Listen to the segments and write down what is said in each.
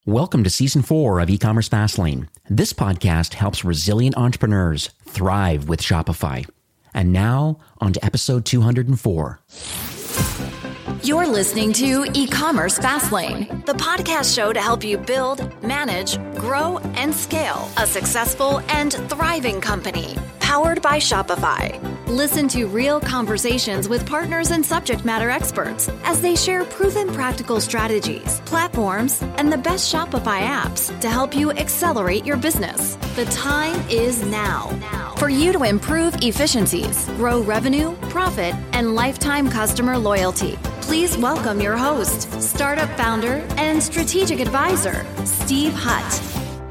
Welcome to Season 4 of E-commerce Fastlane. This podcast helps resilient entrepreneurs thrive with Shopify. And now, on to episode 204. You're listening to E-commerce Fastlane, the podcast show to help you build, manage, grow, and scale a successful and thriving company, powered by Shopify. Listen to real conversations with partners and subject matter experts as they share proven practical strategies, platforms, and the best Shopify apps to help you accelerate your business. The time is now for you to improve efficiencies, grow revenue, profit, and lifetime customer loyalty. Please welcome your host, startup founder and strategic advisor, Steve Hutt.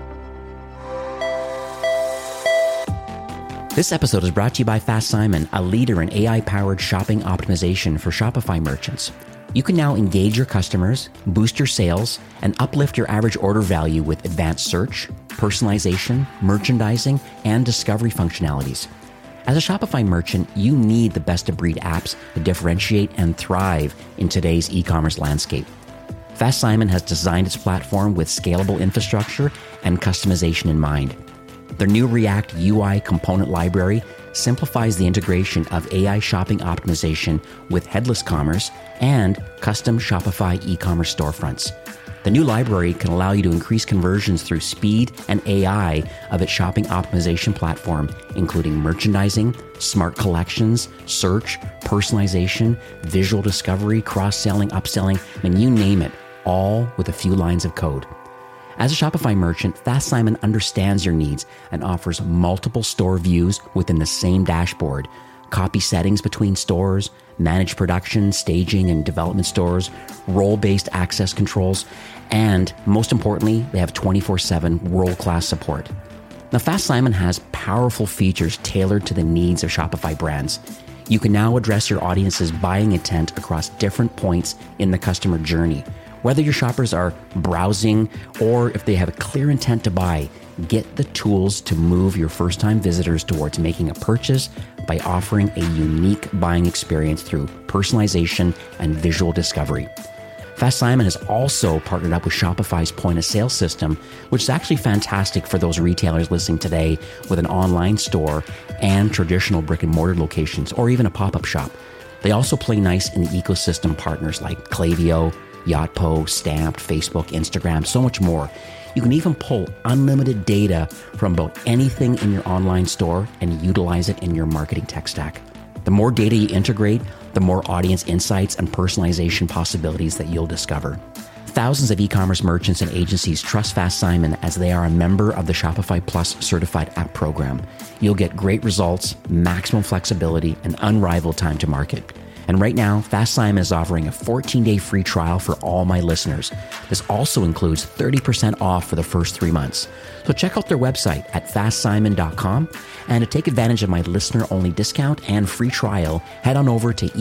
This episode is brought to you by Fast Simon, a leader in AI-powered shopping optimization for Shopify merchants. You can now engage your customers, boost your sales, and uplift your average order value with advanced search, personalization, merchandising, and discovery functionalities. As a Shopify merchant, you need the best-of-breed apps to differentiate and thrive in today's e-commerce landscape. Fast Simon has designed its platform with scalable infrastructure and customization in mind. Their new React UI component library simplifies the integration of AI shopping optimization with headless commerce and custom Shopify e-commerce storefronts. The new library can allow you to increase conversions through speed and AI of its shopping optimization platform, including merchandising, smart collections, search, personalization, visual discovery, cross-selling, upselling, and you name it, all with a few lines of code. As a Shopify merchant, Fast Simon understands your needs and offers multiple store views within the same dashboard, copy settings between stores, manage production, staging, and development stores, role-based access controls, and most importantly, they have 24/7 world-class support. Now, Fast Simon has powerful features tailored to the needs of Shopify brands. You can now address your audience's buying intent across different points in the customer journey. Whether your shoppers are browsing or if they have a clear intent to buy, get the tools to move your first-time visitors towards making a purchase by offering a unique buying experience through personalization and visual discovery. Fast Simon has also partnered up with Shopify's point-of-sale system, which is actually fantastic for those retailers listening today with an online store and traditional brick-and-mortar locations, or even a pop-up shop. They also play nice in the ecosystem partners like Klaviyo, Yotpo, Stamped, Facebook, Instagram, so much more. You can even pull unlimited data from about anything in your online store and utilize it in your marketing tech stack. The more data you integrate, the more audience insights and personalization possibilities that you'll discover. Thousands of e-commerce merchants and agencies trust Fast Simon as they are a member of the Shopify Plus certified app program. You'll get great results, maximum flexibility, and unrivaled time to market. And right now, Fast Simon is offering a 14-day free trial for all my listeners. This also includes 30% off for the first 3 months. So check out their website at fastsimon.com. And to take advantage of my listener-only discount and free trial, head on over to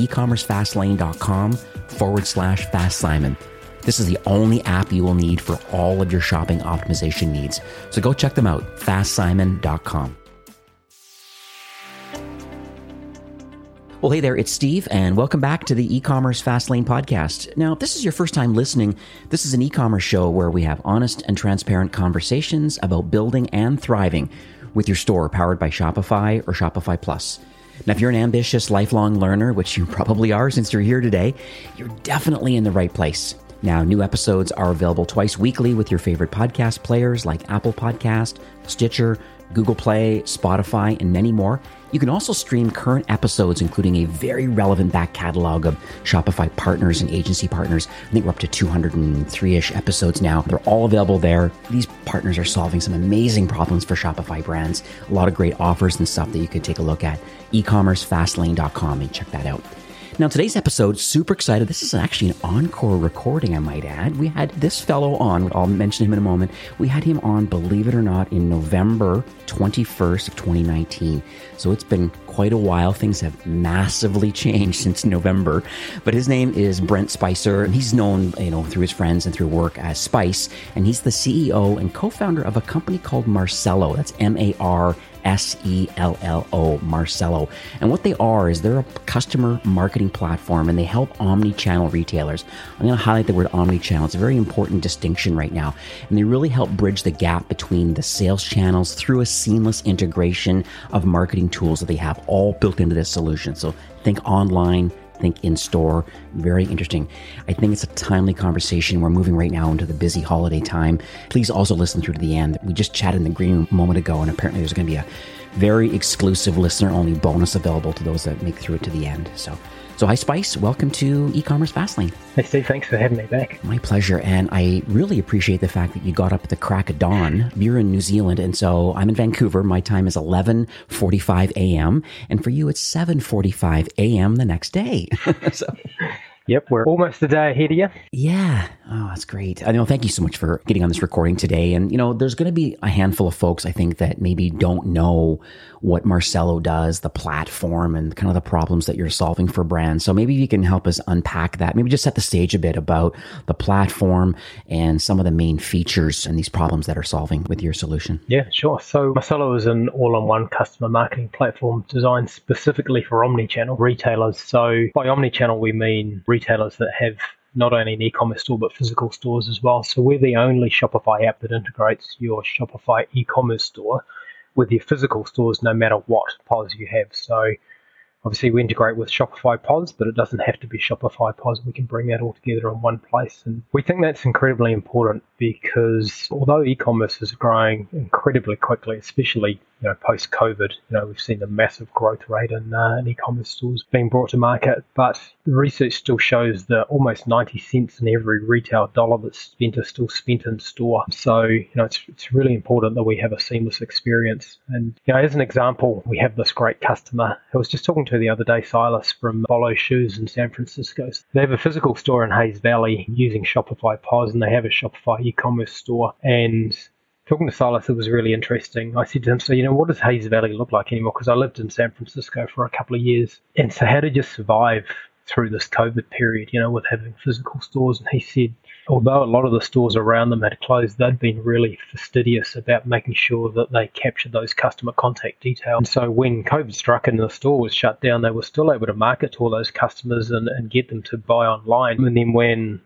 ecommercefastlane.com/Fast Simon. This is the only app you will need for all of your shopping optimization needs. So go check them out, fastsimon.com. Well, hey there, it's Steve, and welcome back to the E-commerce Fastlane podcast. Now, if this is your first time listening, this is an e-commerce show where we have honest and transparent conversations about building and thriving with your store powered by Shopify or Shopify Plus. Now, if you're an ambitious, lifelong learner, which you probably are since you're here today, you're definitely in the right place. Now, new episodes are available twice weekly with your favorite podcast players like Apple Podcast, Stitcher, Google Play, Spotify, and many more. You can also stream current episodes, including a very relevant back catalog of Shopify partners and agency partners. I think we're up to 203-ish episodes now. They're all available there. These partners are solving some amazing problems for Shopify brands. A lot of great offers and stuff that you could take a look at. ecommercefastlane.com and check that out. Now, today's episode, super excited. This is actually an encore recording, I might add. We had this fellow on. I'll mention him in a moment. We had him on, believe it or not, in November 21st of 2019. So it's been quite a while. Things have massively changed since November. But his name is Brent Spicer, and he's known, through his friends and through work as Spice. And he's the CEO and co-founder of a company called Marcello. That's Marcello. Sello, Marcello. And what they are is they're a customer marketing platform, and they help omni-channel retailers. I'm going to highlight the word omni-channel. It's a very important distinction right now. And they really help bridge the gap between the sales channels through a seamless integration of marketing tools that they have all built into this solution. So think online, think in store. Very interesting. I think it's a timely conversation. We're moving right now into the busy holiday time. Please also listen through to the end. We just chatted in the green room a moment ago, and apparently there's going to be a very exclusive listener-only bonus available to those that make through it to the end. So hi, Spice. Welcome to E-commerce Fastlane. Hey, Steve. Thanks for having me back. My pleasure. And I really appreciate the fact that you got up at the crack of dawn. You're in New Zealand, and so I'm in Vancouver. My time is 11:45 a.m., and for you, it's 7:45 a.m. the next day. Yep, we're almost a day ahead of you. Yeah. Oh, that's great. I know. Thank you so much for getting on this recording today. And, there's going to be a handful of folks, I think, that maybe don't know what Marcello does, the platform, and kind of the problems that you're solving for brands. So maybe you can help us unpack that. Maybe just set the stage a bit about the platform and some of the main features and these problems that are solving with your solution. Yeah, sure. So Marcello is an all-in-one customer marketing platform designed specifically for omni-channel retailers. So by omni-channel, we mean retailers that have not only an e-commerce store, but physical stores as well. So we're the only Shopify app that integrates your Shopify e-commerce store with your physical stores, no matter what POS you have. So obviously we integrate with Shopify POS, but it doesn't have to be Shopify POS. We can bring that all together in one place. And we think that's incredibly important because although e-commerce is growing incredibly quickly, especially post-COVID, we've seen a massive growth rate in e-commerce stores being brought to market. But the research still shows that almost 90 cents in every retail dollar that's spent is still spent in store. So, it's really important that we have a seamless experience. And, as an example, we have this great customer. I was just talking to the other day, Silas from Bolo Shoes in San Francisco. They have a physical store in Hayes Valley using Shopify POS, and they have a Shopify e-commerce store. And talking to Silas, it was really interesting. I said to him, so, what does Hayes Valley look like anymore? Because I lived in San Francisco for a couple of years. And so how did you survive through this COVID period, with having physical stores? And he said, although a lot of the stores around them had closed, they'd been really fastidious about making sure that they captured those customer contact details. And so when COVID struck and the store was shut down, they were still able to market to all those customers and get them to buy online. And then when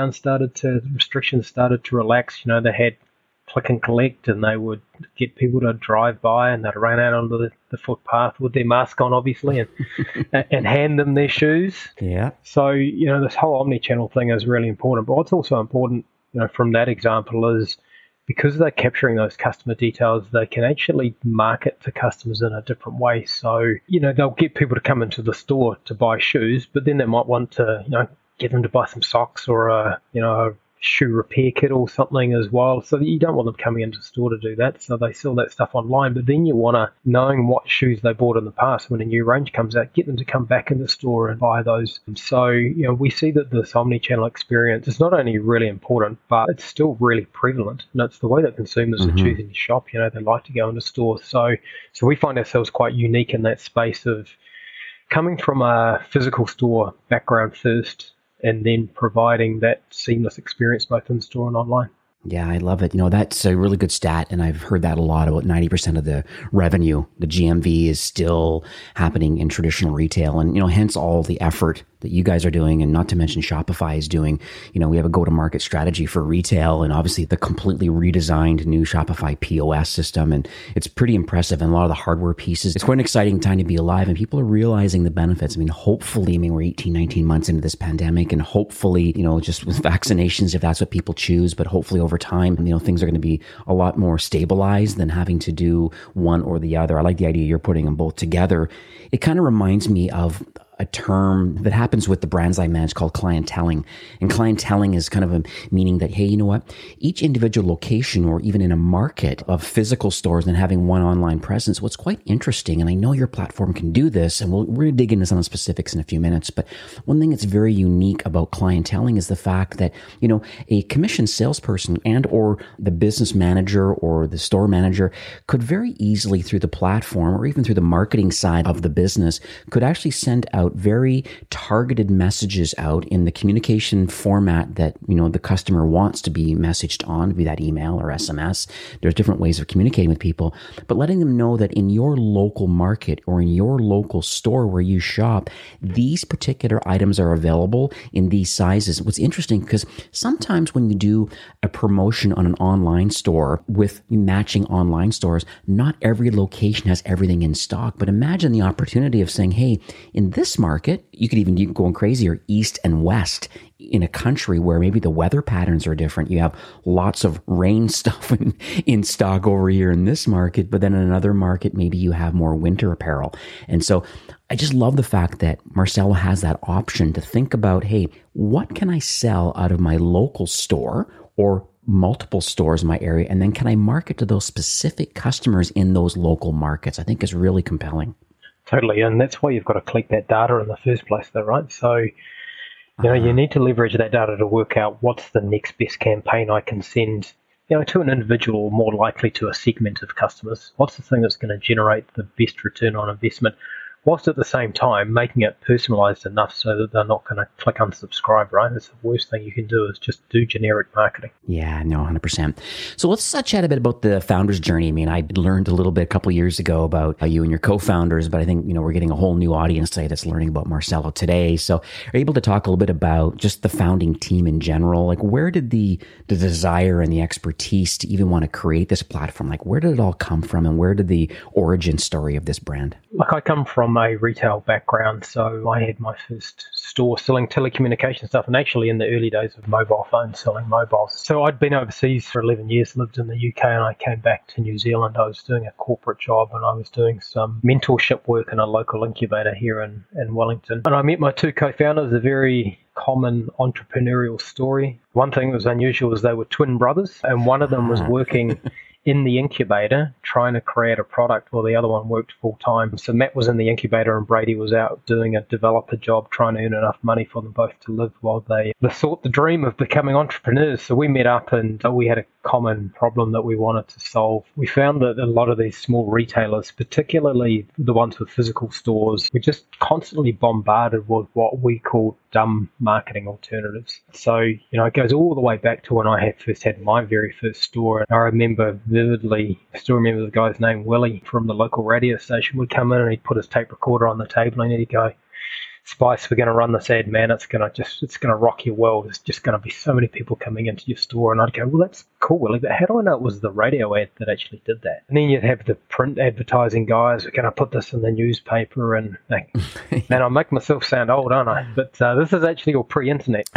restrictions started to relax, they had click and collect, and they would get people to drive by and they'd run out onto the footpath with their mask on, obviously, and hand them their shoes. Yeah. So, this whole omni-channel thing is really important. But what's also important, from that example is because they're capturing those customer details, they can actually market to customers in a different way. So, they'll get people to come into the store to buy shoes, but then they might want to, get them to buy some socks or a shoe repair kit or something as well. So you don't want them coming into the store to do that. So they sell that stuff online. But then you want to, knowing what shoes they bought in the past, when a new range comes out, get them to come back in the store and buy those. So, we see that this omni-channel experience is not only really important, but it's still really prevalent. And it's the way that consumers are choosing to shop. They like to go into stores. So we find ourselves quite unique in that space of coming from a physical store background first, and then providing that seamless experience both in store and online. Yeah, I love it. That's a really good stat, and I've heard that a lot. About 90% of the revenue, the GMV, is still happening in traditional retail, and hence all the effort that you guys are doing, and not to mention Shopify is doing. We have a go-to-market strategy for retail, and obviously the completely redesigned new Shopify POS system, and it's pretty impressive. And a lot of the hardware pieces, it's quite an exciting time to be alive, and people are realizing the benefits. Hopefully, we're 18, 19 months into this pandemic, and hopefully, just with vaccinations, if that's what people choose, but hopefully over time, things are going to be a lot more stabilized than having to do one or the other. I like the idea you're putting them both together. It kind of reminds me of a term that happens with the brands I manage called clienteling. And clienteling is kind of a meaning that, hey, each individual location or even in a market of physical stores and having one online presence, what's quite interesting, and I know your platform can do this, and we're going to dig into some of the specifics in a few minutes, but one thing that's very unique about clienteling is the fact that, a commissioned salesperson and or the business manager or the store manager could very easily through the platform or even through the marketing side of the business could actually send out out very targeted messages out in the communication format that, the customer wants to be messaged on, be that email or SMS. There's different ways of communicating with people, but letting them know that in your local market or in your local store where you shop, these particular items are available in these sizes. What's interesting, because sometimes when you do a promotion on an online store with matching online stores, not every location has everything in stock. But imagine the opportunity of saying, hey, in this market, you can go crazier east and west in a country where maybe the weather patterns are different. You have lots of rain stuff in stock over here in this market, but then in another market, maybe you have more winter apparel. And so I just love the fact that Marcelo has that option to think about, hey, what can I sell out of my local store or multiple stores in my area? And then can I market to those specific customers in those local markets? I think is really compelling. Totally. And that's why you've got to collect that data in the first place, though, right? So, you need to leverage that data to work out what's the next best campaign I can send, to an individual, or more likely to a segment of customers. What's the thing that's going to generate the best return on investment, whilst at the same time making it personalized enough so that they're not going to click unsubscribe, right? That's the worst thing you can do, is just do generic marketing. Yeah, no, 100%. So let's chat a bit about the founder's journey. I mean, I learned a little bit a couple of years ago about you and your co-founders, but I think, we're getting a whole new audience today that's learning about Marcelo today. So are you able to talk a little bit about just the founding team in general? Like, where did the desire and the expertise to even want to create this platform, like where did it all come from, and where did the origin story of this brand? Like, I come from a retail background, so I had my first store selling telecommunication stuff, and actually in the early days of mobile phones, selling mobiles. So I'd been overseas for 11 years, lived in the UK, and I came back to New Zealand. I was doing a corporate job, and I was doing some mentorship work in a local incubator here in Wellington. And I met my two co-founders, a very common entrepreneurial story. One thing that was unusual was they were twin brothers, and one of them was working in the incubator trying to create a product while the other one worked full time. So Matt was in the incubator and Brady was out doing a developer job, trying to earn enough money for them both to live while they sought the dream of becoming entrepreneurs. So we met up and we had a common problem that we wanted to solve. We found that a lot of these small retailers, particularly the ones with physical stores, were just constantly bombarded with what we call dumb marketing alternatives. So, it goes all the way back to when I first had my very first store. I remember vividly, I still remember the guy's name, Willie, from the local radio station, would come in and he'd put his tape recorder on the table and he'd go, Spice, we're going to run this ad, man. It's going to rock your world. There's just going to be so many people coming into your store. And I'd go, well, that's cool, Willie, but how do I know it was the radio ad that actually did that? And then you'd have the print advertising guys, we're going to put this in the newspaper. And man, I make myself sound old, aren't I? But this is actually all pre-internet,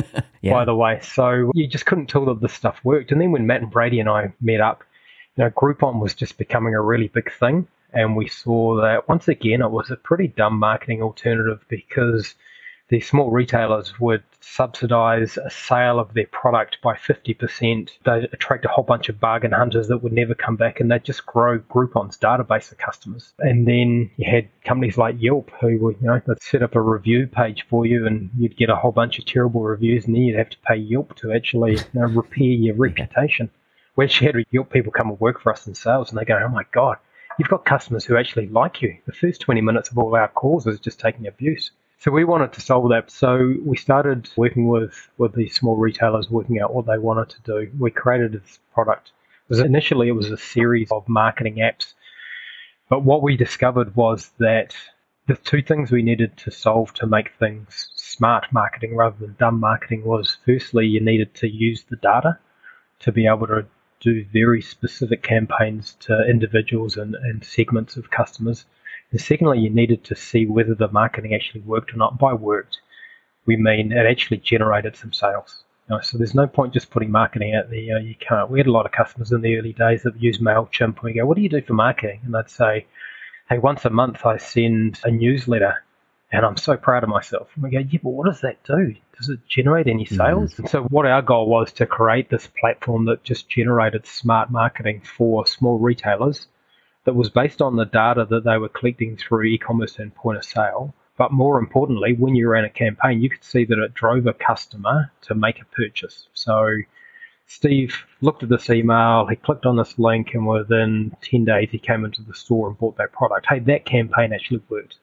by the way. So you just couldn't tell that this stuff worked. And then when Matt and Brady and I met up, Groupon was just becoming a really big thing. And we saw that, once again, it was a pretty dumb marketing alternative because the small retailers would subsidize a sale of their product by 50%. They'd attract a whole bunch of bargain hunters that would never come back, and they'd just grow Groupon's database of customers. And then you had companies like Yelp who would, they'd set up a review page for you and you'd get a whole bunch of terrible reviews, and then you'd have to pay Yelp to actually repair your reputation. We actually had Yelp people come and work for us in sales, and they go, oh my God, you've got customers who actually like you. The first 20 minutes of all our calls is just taking abuse. So we wanted to solve that. So we started working with these small retailers, working out what they wanted to do. We created this product. Initially, it was a series of marketing apps. But what we discovered was that the two things we needed to solve to make things smart marketing rather than dumb marketing was, firstly, you needed to use the data to be able to do very specific campaigns to individuals and segments of customers. And secondly, you needed to see whether the marketing actually worked or not. By worked, we mean it actually generated some sales. So there's no point just putting marketing out there. You can't. We had a lot of customers in the early days that use MailChimp, and we go, what do you do for marketing? And they'd say, hey, once a month I send a newsletter and I'm so proud of myself. And we go, yeah, but what does that do? Does it generate any sales? Mm-hmm. And so what our goal was to create this platform that just generated smart marketing for small retailers that was based on the data that they were collecting through e-commerce and point of sale. But more importantly, when you ran a campaign, you could see that it drove a customer to make a purchase. So Steve looked at this email, he clicked on this link, and within 10 days he came into the store and bought that product. Hey, that campaign actually worked.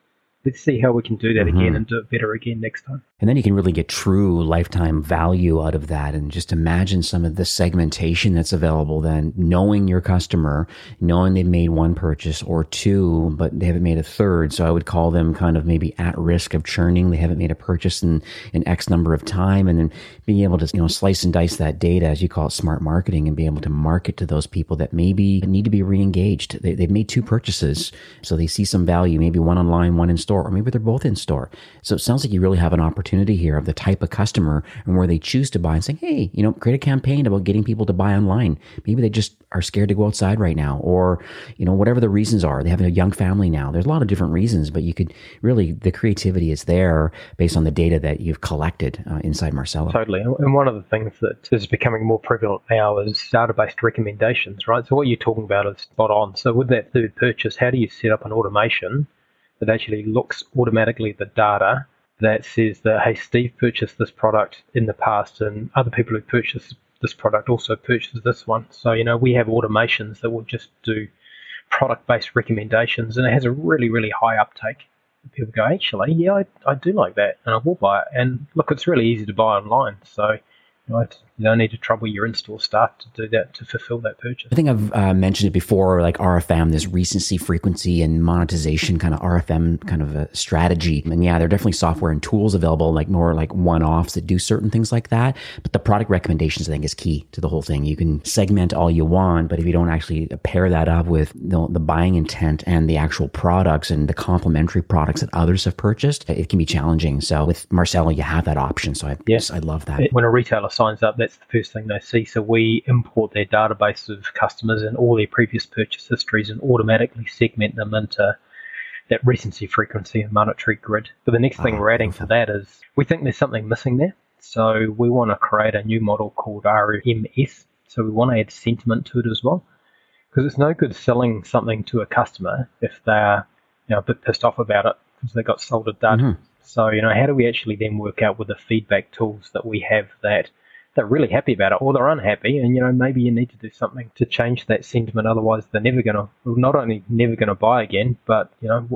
let's see how we can do that again and do it better again next time. And then you can really get true lifetime value out of that. And just imagine some of the segmentation that's available then, knowing your customer, knowing they've made one purchase or two, but they haven't made a third. So I would call them kind of maybe at risk of churning. They haven't made a purchase in X number of time. And then being able to, slice and dice that data, as you call it, smart marketing, and be able to market to those people that maybe need to be re-engaged. They've made two purchases. So they see some value, maybe one online, one in store, or maybe they're both in store. So it sounds like you really have an opportunity here of the type of customer and where they choose to buy and saying, hey, create a campaign about getting people to buy online. Maybe they just are scared to go outside right now, or, whatever the reasons are. They have a young family now. There's a lot of different reasons, but you could really, the creativity is there based on the data that you've collected inside Marcelo. Totally. And one of the things that is becoming more prevalent now is database recommendations, right? So what you're talking about is spot on. So with that third purchase, how do you set up an automation that actually looks automatically at the data that says that, hey, Steve purchased this product in the past and other people who purchased this product also purchased this one. So, we have automations that will just do product-based recommendations, and it has a really, really high uptake. People go, actually, yeah, I do like that, and I will buy it. And look, it's really easy to buy online. So, you don't need to trouble your in-store staff to do that, to fulfill that purchase. I think I've mentioned it before, like RFM, this recency, frequency, and monetization kind of RFM kind of a strategy. And yeah, there are definitely software and tools available, like more like one-offs that do certain things like that. But the product recommendations, I think, is key to the whole thing. You can segment all you want, but if you don't actually pair that up with the buying intent and the actual products and the complementary products that others have purchased, it can be challenging. So with Marcelo, you have that option. So I love that. When a retailer signs up, that's the first thing they see. So we import their database of customers and all their previous purchase histories and automatically segment them into that recency, frequency, and monetary grid. But the next thing we're adding to that is we think there's something missing there. So we want to create a new model called RMS. So we want to add sentiment to it as well. Because it's no good selling something to a customer if they're a bit pissed off about it because they got sold a dud. Mm-hmm. So, how do we actually then work out with the feedback tools that we have that they're really happy about it or they're unhappy, and, maybe you need to do something to change that sentiment. Otherwise, they're not only never going to buy again, but,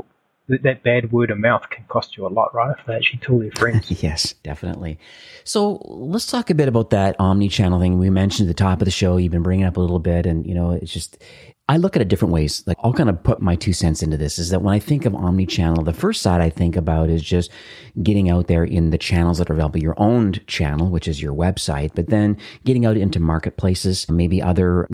that bad word of mouth can cost you a lot, right? If they actually tell their friends. Yes, definitely. So let's talk a bit about that omni-channel thing. We mentioned at the top of the show, you've been bringing it up a little bit, and, it's just, I look at it different ways. Like, I'll kind of put my 2 cents into this, is that when I think of omni-channel, the first side I think about is just getting out there in the channels that are available, your own channel, which is your website, but then getting out into marketplaces, maybe other,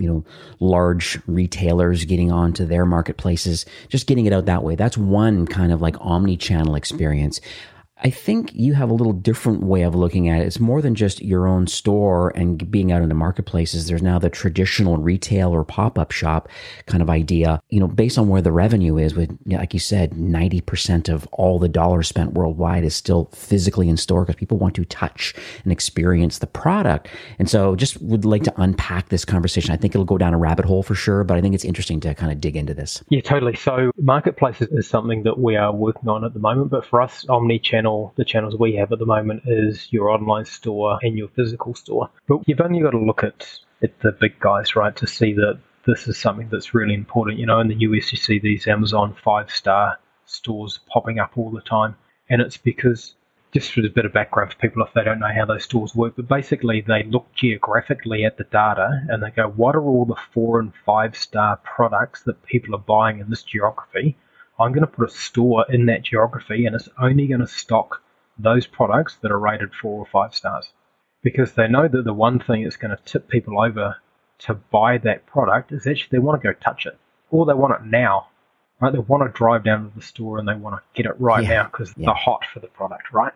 large retailers getting onto their marketplaces, just getting it out that way. That's one kind of like omni-channel experience. I think you have a little different way of looking at it. It's more than just your own store and being out in the marketplaces. There's now the traditional retail or pop-up shop kind of idea, based on where the revenue is with, like you said, 90% of all the dollars spent worldwide is still physically in store because people want to touch and experience the product. And so just would like to unpack this conversation. I think it'll go down a rabbit hole for sure, but I think it's interesting to kind of dig into this. Yeah, totally. So marketplaces is something that we are working on at the moment, but for us, omni-channel, the channels we have at the moment is your online store and your physical store. But you've only got to look at the big guys, right, to see that this is something that's really important. In the US, you see these Amazon 5-star stores popping up all the time. And it's because, just for a bit of background for people if they don't know how those stores work, but basically they look geographically at the data and they go, what are all the 4- and 5-star products that people are buying in this geography? I'm going to put a store in that geography and it's only going to stock those products that are rated 4 or 5 stars. Because they know that the one thing that's going to tip people over to buy that product is actually they want to go touch it. Or they want it now. Right? They want to drive down to the store and they want to get it right now because they're hot for the product, right?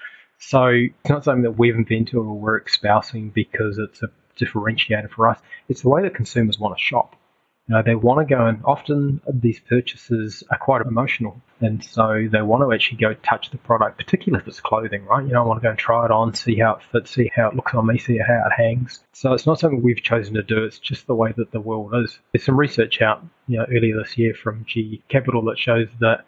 So it's not something that we've invented or we're espousing because it's a differentiator for us. It's the way that consumers want to shop. They want to go, and often these purchases are quite emotional, and so they want to actually go touch the product, particularly if it's clothing, right? I want to go and try it on, see how it fits, see how it looks on me, see how it hangs. So it's not something we've chosen to do, it's just the way that the world is. There's some research out earlier this year from GE Capital that shows that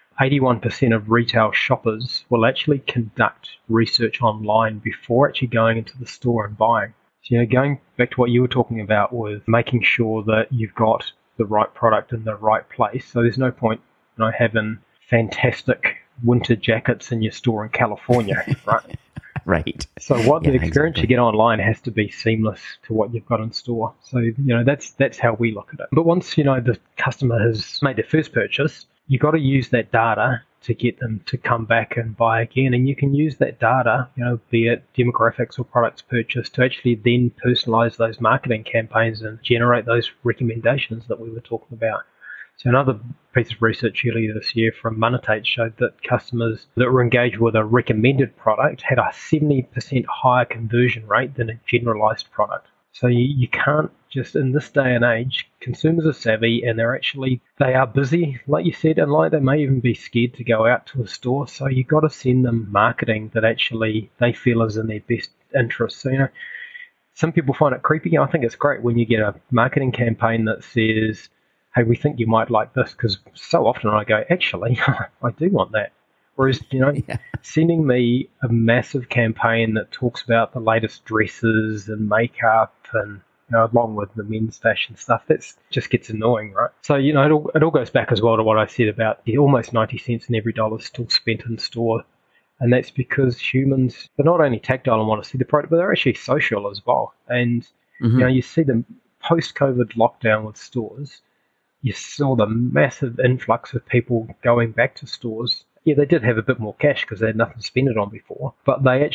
81% of retail shoppers will actually conduct research online before actually going into the store and buying. So, going back to what you were talking about with making sure that you've got the right product in the right place. So there's no point having fantastic winter jackets in your store in California, right? Right. So what the experience exactly. you get online has to be seamless to what you've got in store. So, that's how we look at it. But once, the customer has made their first purchase, you've got to use that data to get them to come back and buy again. And you can use that data, be it demographics or products purchased, to actually then personalize those marketing campaigns and generate those recommendations that we were talking about. So another piece of research earlier this year from Monetate showed that customers that were engaged with a recommended product had a 70% higher conversion rate than a generalized product. So you can't just, in this day and age, consumers are savvy and they are busy, like you said, and they may even be scared to go out to a store. So you've got to send them marketing that actually they feel is in their best interest. So, some people find it creepy. I think it's great when you get a marketing campaign that says, hey, we think you might like this, because so often I go, actually, I do want that. Whereas, sending me a massive campaign that talks about the latest dresses and makeup and, along with the men's fashion stuff, that just gets annoying, right? So, it all goes back as well to what I said about the almost 90 cents in every dollar still spent in store. And that's because humans, they're not only tactile and want to see the product, but they're actually social as well. And, you see the post-COVID lockdown with stores, you saw the massive influx of people going back to stores. Yeah, they did have a bit more cash because they had nothing to spend it on before, but they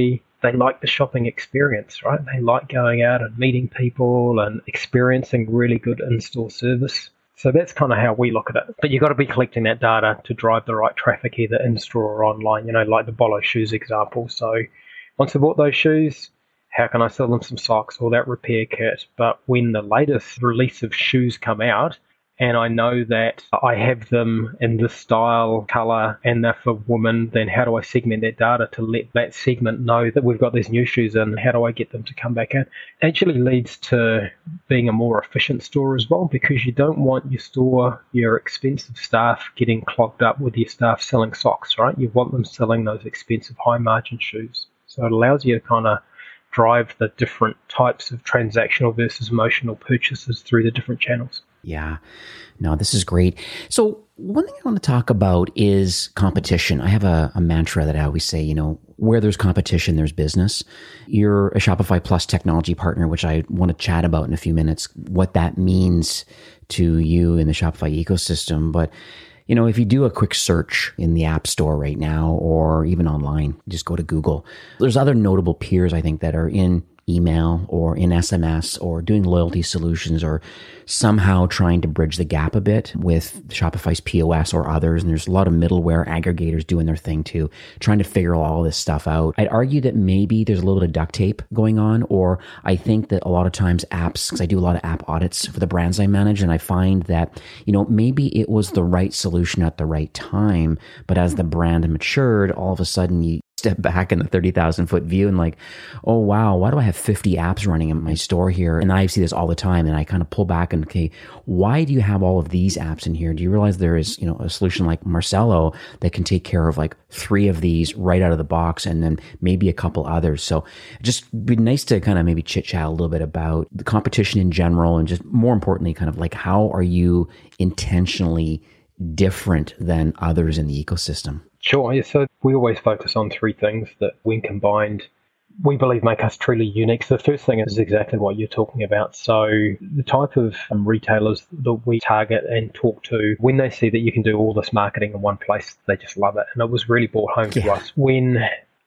like the shopping experience, right? They like going out and meeting people and experiencing really good in-store service. So that's kind of how we look at it. But you've got to be collecting that data to drive the right traffic, either in-store or online, like the Bolo shoes example. So once I bought those shoes, how can I sell them some socks or that repair kit? But when the latest release of shoes come out, and I know that I have them in this style, colour, and they're for women, then how do I segment that data to let that segment know that we've got these new shoes in? How do I get them to come back in? It actually leads to being a more efficient store as well, because you don't want your store, your expensive staff, getting clogged up with your staff selling socks, right? You want them selling those expensive high-margin shoes. So it allows you to kind of drive the different types of transactional versus emotional purchases through the different channels. Yeah, no, this is great. So one thing I want to talk about is competition. I have a mantra that I always say, where there's competition, there's business. You're a Shopify Plus technology partner, which I want to chat about in a few minutes, what that means to you in the Shopify ecosystem. But, if you do a quick search in the App Store right now, or even online, just go to Google. There's other notable peers, I think, that are in email or in SMS or doing loyalty solutions or somehow trying to bridge the gap a bit with Shopify's POS or others. And there's a lot of middleware aggregators doing their thing too, trying to figure all this stuff out. I'd argue that maybe there's a little bit of duct tape going on, or I think that a lot of times apps, because I do a lot of app audits for the brands I manage, and I find that, maybe it was the right solution at the right time, but as the brand matured, all of a sudden you step back in the 30,000 foot view and like, oh wow, why do I have 50 apps running in my store here? And I see this all the time, and I kind of pull back and, okay, why do you have all of these apps in here? Do you realize there is, a solution like Marcelo that can take care of like 3 of these right out of the box, and then maybe a couple others? So just be nice to kind of maybe chit chat a little bit about the competition in general, and just more importantly, kind of like, how are you intentionally different than others in the ecosystem? Sure. Yeah, so we always focus on 3 things that, when combined, we believe make us truly unique. So the first thing is exactly what you're talking about. So the type of retailers that we target and talk to, when they see that you can do all this marketing in one place, they just love it. And it was really brought home to us when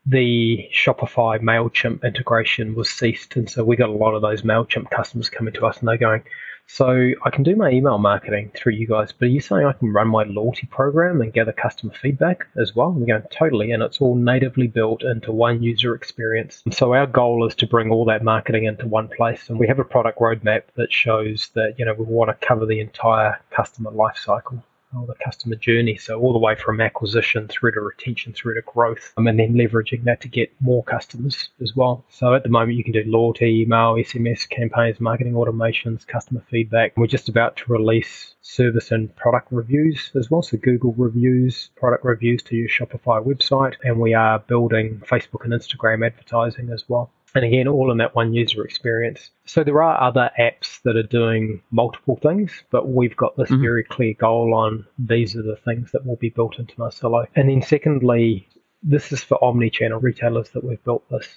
the Shopify MailChimp integration was ceased. And so we got a lot of those MailChimp customers coming to us, and they're going, so I can do my email marketing through you guys, but are you saying I can run my loyalty program and gather customer feedback as well? And we're going, totally, and it's all natively built into one user experience. And so our goal is to bring all that marketing into one place, and we have a product roadmap that shows that, we want to cover the entire customer life cycle, or the customer journey. So all the way from acquisition through to retention, through to growth, and then leveraging that to get more customers as well. So at the moment, you can do loyalty, email, SMS campaigns, marketing automations, customer feedback. We're just about to release service and product reviews as well. So Google reviews, product reviews to your Shopify website. And we are building Facebook and Instagram advertising as well. And again, all in that one user experience. So there are other apps that are doing multiple things, but we've got this very clear goal on these are the things that will be built into Marcelo. And then secondly, this is for omni-channel retailers that we've built this.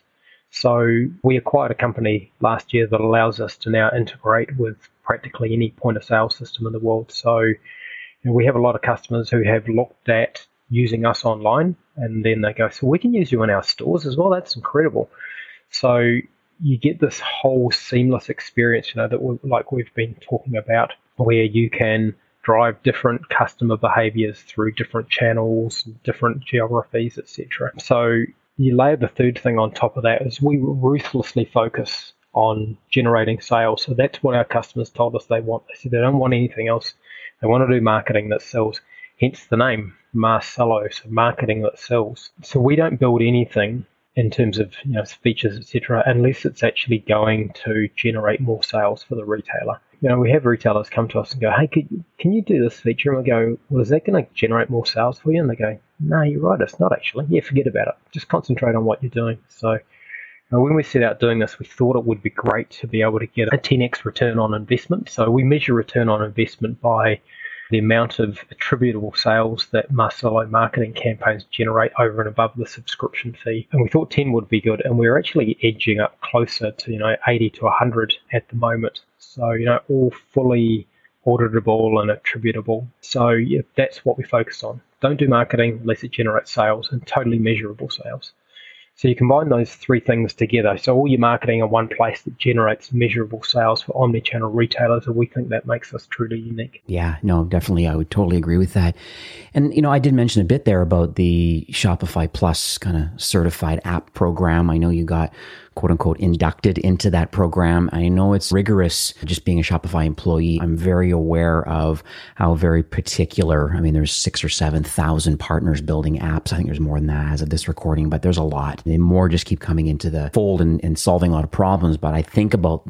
So we acquired a company last year that allows us to now integrate with practically any point of sale system in the world. So we have a lot of customers who have looked at using us online, and then they go, so we can use you in our stores as well. That's incredible. So you get this whole seamless experience, that we've been talking about, where you can drive different customer behaviors through different channels, different geographies, etc. So you layer the third thing on top of that is we ruthlessly focus on generating sales. So that's what our customers told us they want. They said they don't want anything else. They want to do marketing that sells, hence the name Marcelo, so marketing that sells. So we don't build anything in terms of features, etc., unless it's actually going to generate more sales for the retailer. We have retailers come to us and go, hey, can you do this feature? And we go, well, is that going to generate more sales for you? And they go, no, you're right, it's not actually. Yeah, forget about it. Just concentrate on what you're doing. So when we set out doing this, we thought it would be great to be able to get a 10x return on investment. So we measure return on investment by the amount of attributable sales that Marcelo marketing campaigns generate over and above the subscription fee. And we thought 10 would be good, and we're actually edging up closer to 80 to 100 at the moment. So all fully auditable and attributable. So yeah, that's what we focus on. Don't do marketing unless it generates sales, and totally measurable sales. So you combine those three things together. So all your marketing in one place that generates measurable sales for omni-channel retailers, and we think that makes us truly unique. Yeah, no, definitely. I would totally agree with that. And, I did mention a bit there about the Shopify Plus kind of certified app program. I know you got quote unquote inducted into that program. I know it's rigorous. Just being a Shopify employee, I'm very aware of how very particular. I mean, there's 6,000 or 7,000 partners building apps. I think there's more than that as of this recording, but there's a lot. And more just keep coming into the fold and solving a lot of problems. But I think about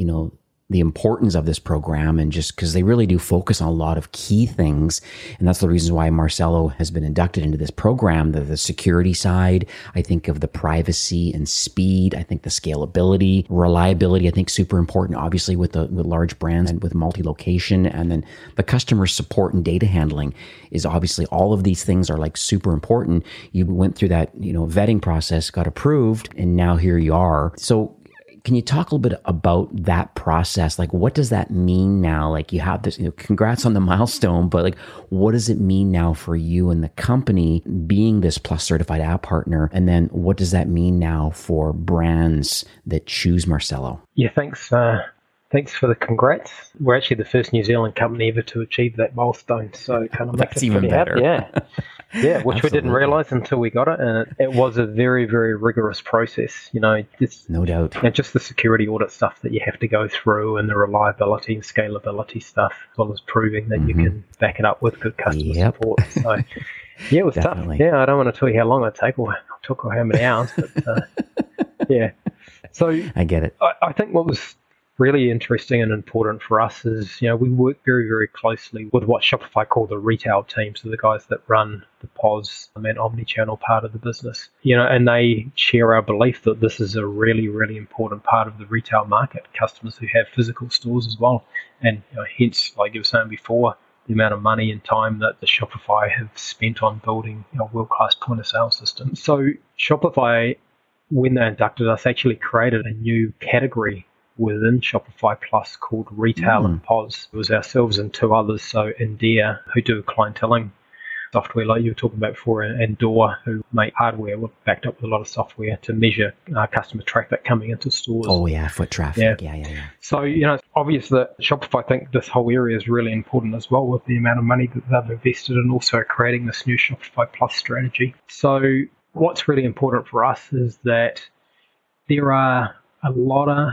the importance of this program, and just because they really do focus on a lot of key things. And that's the reason why Marcelo has been inducted into this program. The security side, I think of the privacy and speed. I think the scalability, reliability, I think super important, obviously with large brands and with multi-location. And then the customer support and data handling is obviously, all of these things are like super important. You went through that, vetting process, got approved, and now here you are. So can you talk a little bit about that process? Like, what does that mean now? Like, you have this, congrats on the milestone, but like, what does it mean now for you and the company being this Plus certified app partner? And then what does that mean now for brands that choose Marcelo? Yeah, thanks. Thanks for the congrats. We're actually the first New Zealand company ever to achieve that milestone. So it kind of makes us even better. Happy. Yeah, which we didn't realize until we got it. And it was a very, very rigorous process. No doubt. And just the security audit stuff that you have to go through, and the reliability and scalability stuff, as well as proving that you can back it up with good customer support. So yeah, it was Definitely. tough. Yeah, I don't want to tell you how long it took or how many hours, but yeah. So I get it. I think what was really interesting and important for us is, we work very, very closely with what Shopify call the retail team, so the guys that run the POS and omni-channel part of the business, and they share our belief that this is a really, really important part of the retail market, customers who have physical stores as well. And hence, like you were saying before, the amount of money and time that the Shopify have spent on building world-class point-of-sale system. So Shopify, when they inducted us, actually created a new category within Shopify Plus called Retail and POS. It was ourselves and two others, so India, who do clienteling software like you were talking about before, and Door, who make hardware backed up with a lot of software to measure customer traffic coming into stores. Oh yeah, foot traffic. Yeah. So, it's obvious that Shopify think this whole area is really important as well, with the amount of money that they've invested in also creating this new Shopify Plus strategy. So what's really important for us is that there are a lot of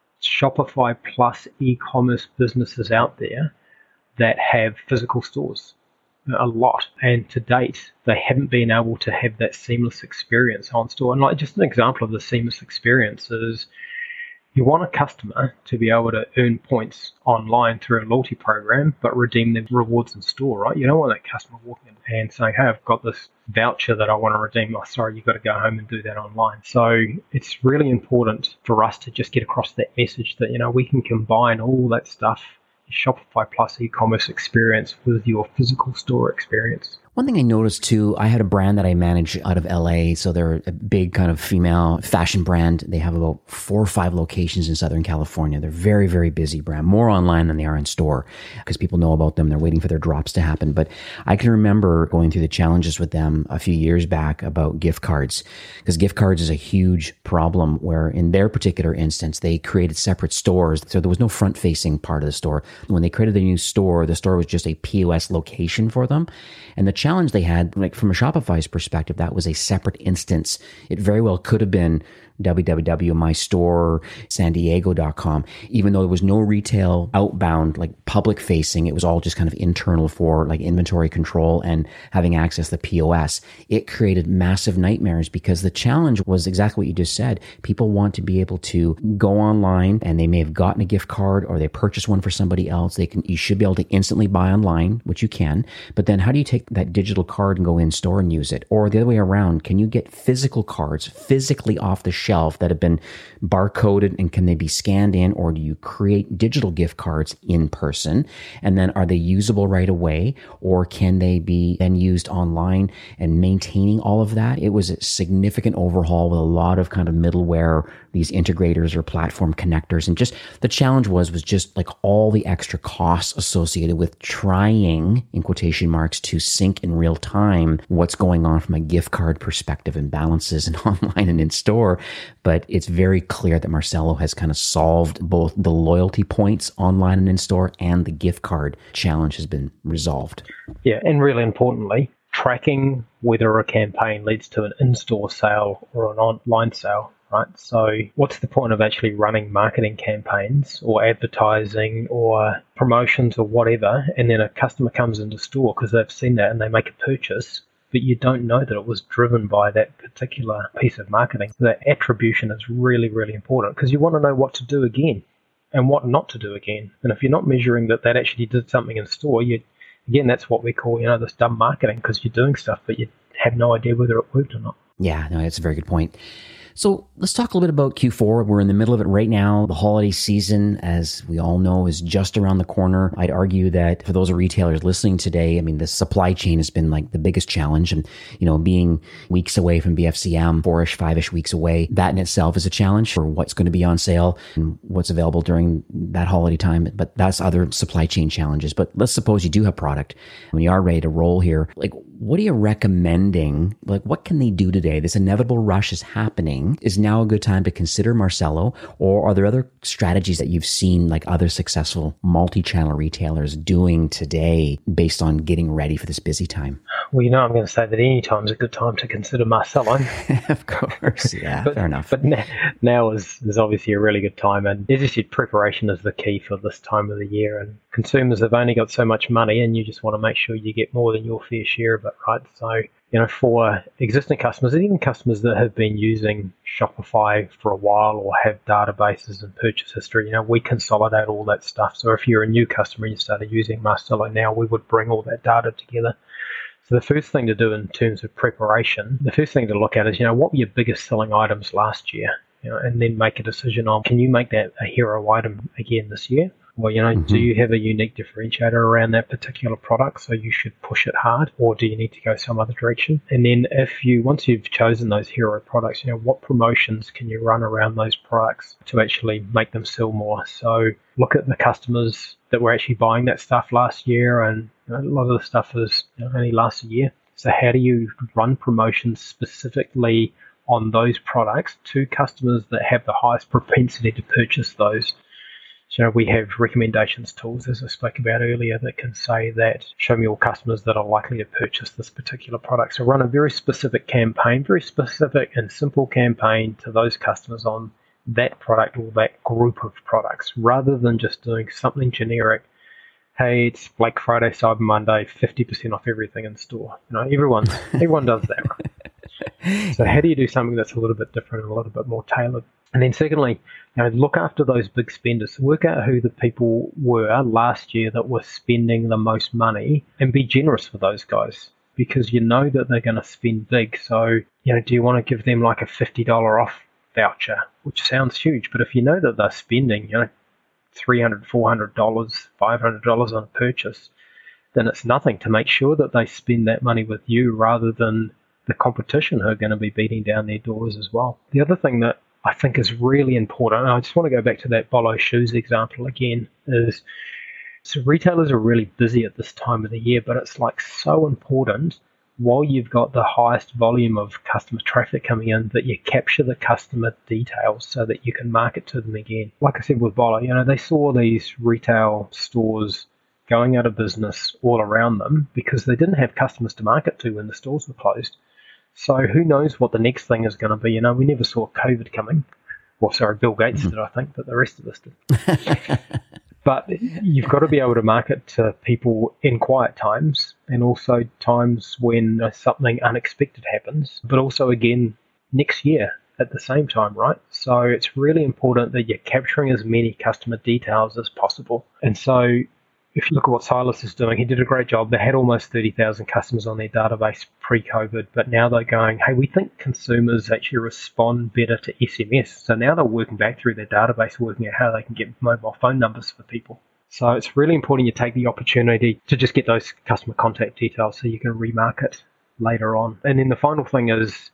Shopify Plus e-commerce businesses out there that have physical stores, a lot, and to date they haven't been able to have that seamless experience on store. And like, just an example of the seamless experience is, You want a customer to be able to earn points online through a loyalty program, but redeem their rewards in store, right? You don't want that customer walking in and saying, hey, I've got this voucher that I want to redeem. Oh, sorry, you've got to go home and do that online. So it's really important for us to just get across that message that, we can combine all that stuff, Shopify Plus e-commerce experience with your physical store experience. One thing I noticed too, I had a brand that I manage out of LA. So they're a big kind of female fashion brand. They have about 4 or 5 locations in Southern California. They're very, very busy brand, more online than they are in store because people know about them. They're waiting for their drops to happen. But I can remember going through the challenges with them a few years back about gift cards, because gift cards is a huge problem where in their particular instance, they created separate stores. So there was no front facing part of the store. When they created the new store, the store was just a POS location for them. And the challenge they had, like from a Shopify's perspective, that was a separate instance. It very well could have been www.mystoresandiego.com, even though there was no retail outbound, like public facing. It was all just kind of internal for like inventory control and having access to POS. It created massive nightmares because the challenge was exactly what you just said. People want to be able to go online and they may have gotten a gift card or they purchased one for somebody else. You should be able to instantly buy online, which you can. But then how do you take that digital card and go in store and use it? Or the other way around, can you get physical cards physically off the shelf that have been barcoded, and can they be scanned in, or do you create digital gift cards in person? And then are they usable right away, or can they be then used online? And maintaining all of that, it was a significant overhaul with a lot of kind of middleware, these integrators or platform connectors. And just the challenge was just like all the extra costs associated with trying, in quotation marks, to sync in real time what's going on from a gift card perspective and balances and online and in store. But it's very clear that Marcelo has kind of solved both the loyalty points online and in store, and the gift card challenge has been resolved. Yeah, and really importantly, tracking whether a campaign leads to an in-store sale or an online sale, right? So what's the point of actually running marketing campaigns or advertising or promotions or whatever, and then a customer comes into store because they've seen that and they make a purchase, but you don't know that it was driven by that particular piece of marketing. That attribution is really, really important because you want to know what to do again and what not to do again. And if you're not measuring that actually did something in store, again, that's what we call, this dumb marketing, because you're doing stuff, but you have no idea whether it worked or not. Yeah, no, that's a very good point. So let's talk a little bit about Q4. We're in the middle of it right now. The holiday season, as we all know, is just around the corner. I'd argue that for those retailers listening today, the supply chain has been like the biggest challenge. And, being weeks away from BFCM, 4-ish, 5-ish weeks away, that in itself is a challenge for what's going to be on sale and what's available during that holiday time. But that's other supply chain challenges. But let's suppose you do have product when you are ready to roll here. Like, what are you recommending? Like, what can they do today? This inevitable rush is happening. Is now a good time to consider Marcelo, or are there other strategies that you've seen like other successful multi-channel retailers doing today based on getting ready for this busy time? Well, I'm going to say that any time is a good time to consider Marcelo. Of course, yeah, fair enough. But now is obviously a really good time. And as you said, preparation is the key for this time of the year. And consumers have only got so much money, and you just want to make sure you get more than your fair share of it, right? So, for existing customers and even customers that have been using Shopify for a while or have databases and purchase history, we consolidate all that stuff. So if you're a new customer and you started using Marcelo now, we would bring all that data together. So the first thing to do in terms of preparation, the first thing to look at is, what were your biggest selling items last year? And then make a decision on, can you make that a hero item again this year? Or, do you have a unique differentiator around that particular product, so you should push it hard, or do you need to go some other direction? And then once you've chosen those hero products, what promotions can you run around those products to actually make them sell more? So look at the customers that were actually buying that stuff last year, and a lot of the stuff is only lasts a year. So how do you run promotions specifically on those products to customers that have the highest propensity to purchase those? So we have recommendations tools, as I spoke about earlier, that can say that show me all customers that are likely to purchase this particular product. So run a very specific campaign, very specific and simple campaign to those customers on that product or that group of products, rather than just doing something generic. Hey, it's Black Friday, Cyber Monday, 50% off everything in store. Everyone does that, right? So how do you do something that's a little bit different and a little bit more tailored? And then secondly, look after those big spenders. Work out who the people were last year that were spending the most money and be generous with those guys, because you know that they're going to spend big. So, do you want to give them like a $50 off voucher, which sounds huge, but if you know that they're spending, $300, $400, $500 on a purchase, then it's nothing to make sure that they spend that money with you rather than the competition who are going to be beating down their doors as well. The other thing that I think is really important, and I just want to go back to that Bolo shoes example again, is so retailers are really busy at this time of the year, but it's like so important while you've got the highest volume of customer traffic coming in that you capture the customer details so that you can market to them again. Like I said with Bolo, they saw these retail stores going out of business all around them because they didn't have customers to market to when the stores were closed. So who knows what the next thing is going to be. We never saw COVID coming. Well, sorry, Bill Gates did, I think, but the rest of us did. But you've got to be able to market to people in quiet times and also times when something unexpected happens, but also again next year at the same time, right? So it's really important that you're capturing as many customer details as possible. And so if you look at what Silas is doing, he did a great job. They had almost 30,000 customers on their database pre-COVID, but now they're going, hey, we think consumers actually respond better to SMS. So now they're working back through their database, working out how they can get mobile phone numbers for people. So it's really important you take the opportunity to just get those customer contact details so you can remarket later on. And then the final thing is,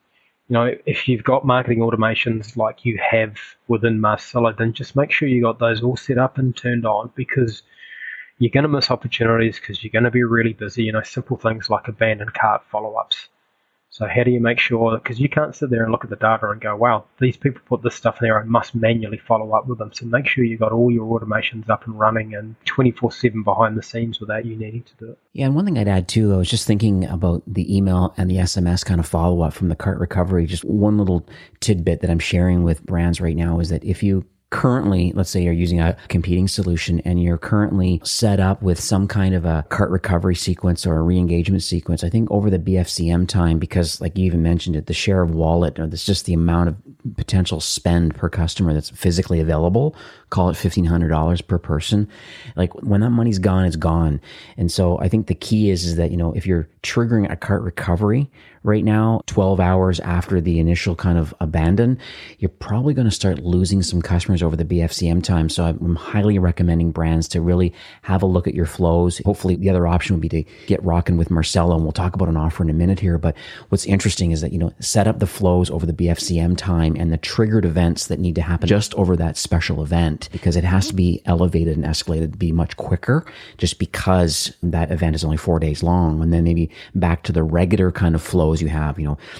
if you've got marketing automations like you have within Marcelo, then just make sure you got those all set up and turned on, because you're going to miss opportunities because you're going to be really busy. Simple things like abandoned cart follow-ups. So how do you make sure, because you can't sit there and look at the data and go, wow, these people put this stuff there, I must manually follow up with them. So make sure you've got all your automations up and running and 24/7 behind the scenes without you needing to do it. Yeah, and one thing I'd add too, I was just thinking about the email and the SMS kind of follow-up from the cart recovery. Just one little tidbit that I'm sharing with brands right now is that if you currently, let's say you're using a competing solution and you're currently set up with some kind of a cart recovery sequence or a re-engagement sequence, I think over the BFCM time, because like you even mentioned it, the share of wallet, or that's just the amount of potential spend per customer that's physically available, call it $1,500 per person. Like when that money's gone, it's gone. And so I think the key is that, if you're triggering a cart recovery right now, 12 hours after the initial kind of abandon, you're probably going to start losing some customers over the BFCM time. So I'm highly recommending brands to really have a look at your flows. Hopefully the other option would be to get rocking with Marcelo, and we'll talk about an offer in a minute here. But what's interesting is that, set up the flows over the BFCM time and the triggered events that need to happen just over that special event, because it has to be elevated and escalated to be much quicker just because that event is only 4 days long. And then maybe back to the regular kind of flows you have,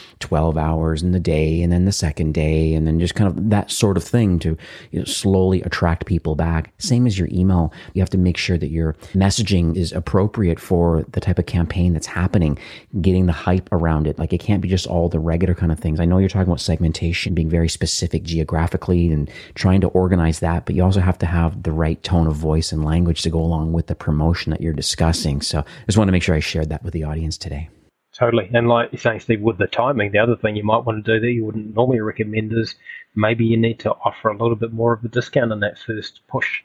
12 hours in the day and then the second day, and then just kind of that sort of thing to slowly attract people back. Same as your email. You have to make sure that your messaging is appropriate for the type of campaign that's happening, getting the hype around it. Like it can't be just all the regular kind of things. I know you're talking about segmentation, being very specific geographically and trying to organize that, but you also have to have the right tone of voice and language to go along with the promotion that you're discussing. So I just want to make sure I shared that with the audience today. Totally. And like you're saying, Steve, with the timing, the other thing you might want to do that you wouldn't normally recommend is maybe you need to offer a little bit more of a discount in that first push.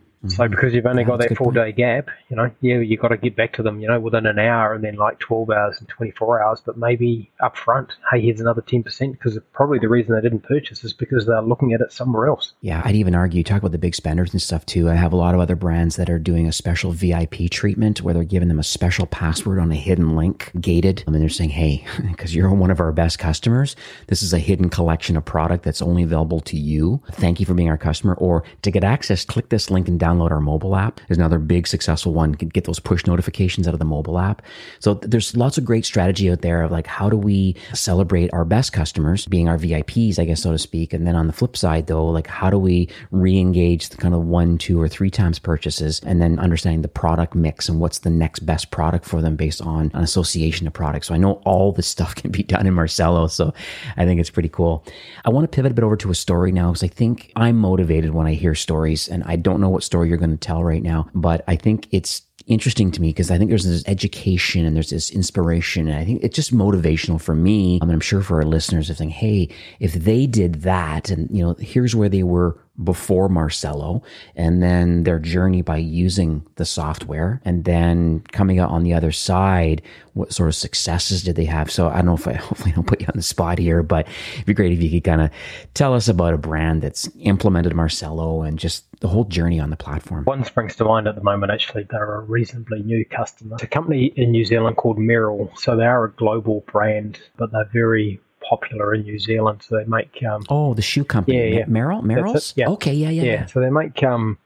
So because you've only got that 4-day gap, you've got to get back to them, within an hour, and then like 12 hours and 24 hours, but maybe up front, hey, here's another 10%, because probably the reason they didn't purchase is because they're looking at it somewhere else. Yeah, I'd even argue, talk about the big spenders and stuff too. I have a lot of other brands that are doing a special VIP treatment where they're giving them a special password on a hidden link, gated. And they're saying, hey, because you're one of our best customers, this is a hidden collection of product that's only available to you. Thank you for being our customer. Or to get access, click this link and download our mobile app. There's another big successful one. You can get those push notifications out of the mobile app. So there's lots of great strategy out there of like, how do we celebrate our best customers, being our VIPs, I guess, so to speak. And then on the flip side though, like how do we re-engage the kind of 1, 2, or 3 times purchases, and then understanding the product mix and what's the next best product for them based on an association of products. So I know all this stuff can be done in Marcelo. So I think it's pretty cool. I want to pivot a bit over to a story now, because I think I'm motivated when I hear stories, and I don't know what story you're going to tell right now, but I think it's interesting to me because I think there's this education and there's this inspiration. And I think it's just motivational for me. I mean, I'm sure for our listeners of saying, hey, if they did that and, here's where they were before Marcelo and then their journey by using the software and then coming out on the other side, what sort of successes did they have? So I don't know if hopefully I don't put you on the spot here, but it'd be great if you could kind of tell us about a brand that's implemented Marcelo and just the whole journey on the platform. One springs to mind at the moment, actually. They're a reasonably new customer. It's a company in New Zealand called Merrell. So they are a global brand, but they're very popular in New Zealand. So they make... the shoe company. Yeah. Merrell's? Yeah. Okay, yeah. So they make...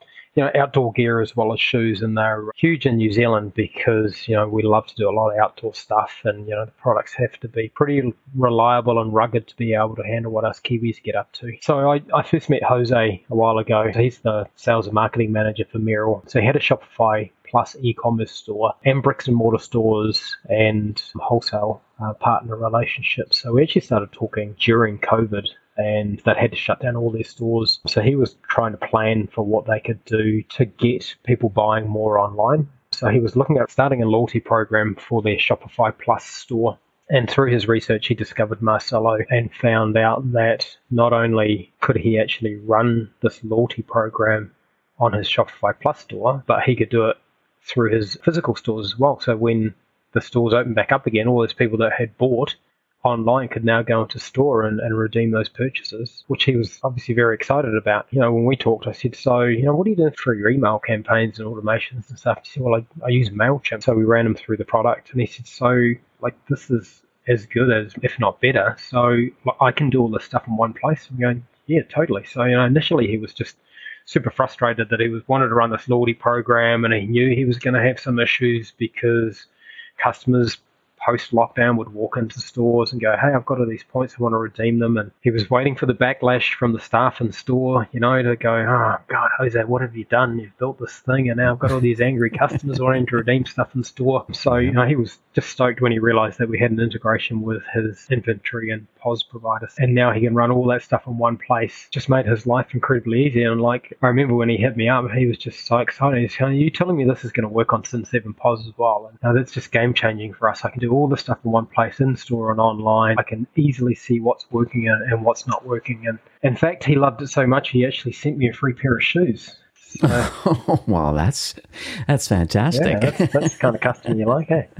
outdoor gear as well as shoes, and they're huge in New Zealand because, we love to do a lot of outdoor stuff, and, the products have to be pretty reliable and rugged to be able to handle what us Kiwis get up to. So I first met Jose a while ago. He's the sales and marketing manager for Merrell. So he had a Shopify Plus e-commerce store and bricks and mortar stores and wholesale partner relationships. So we actually started talking during COVID, and they'd had to shut down all their stores. So he was trying to plan for what they could do to get people buying more online. So he was looking at starting a loyalty program for their Shopify Plus store. And through his research, he discovered Marcelo and found out that not only could he actually run this loyalty program on his Shopify Plus store, but he could do it through his physical stores as well. So when the stores opened back up again, all those people that had bought online could now go into store and redeem those purchases, which he was obviously very excited about. When we talked, I said, so, what are you doing for your email campaigns and automations and stuff? He said, well, I use MailChimp. So we ran him through the product, and he said, so, this is as good as, if not better. So I can do all this stuff in one place. I'm going, yeah, totally. So, initially he was just super frustrated that he wanted to run this loyalty program, and he knew he was going to have some issues because customers post-lockdown would walk into stores and go, hey, I've got all these points, I want to redeem them. And he was waiting for the backlash from the staff in store, to go, oh, God, Jose, what have you done? You've built this thing, and now I've got all these angry customers wanting to redeem stuff in store. So, he was just stoked when he realized that we had an integration with his inventory and POS provider. And now he can run all that stuff in one place. Just made his life incredibly easy. And I remember when he hit me up, he was just so excited. He's going, are you telling me this is going to work on Sin7 POS as well? And that's just game changing for us. I can do all the stuff in one place, in store and online. I can easily see what's working and what's not working. And in fact, he loved it so much, he actually sent me a free pair of shoes. So, oh, wow, that's fantastic. Yeah, that's the kind of customer you like, eh?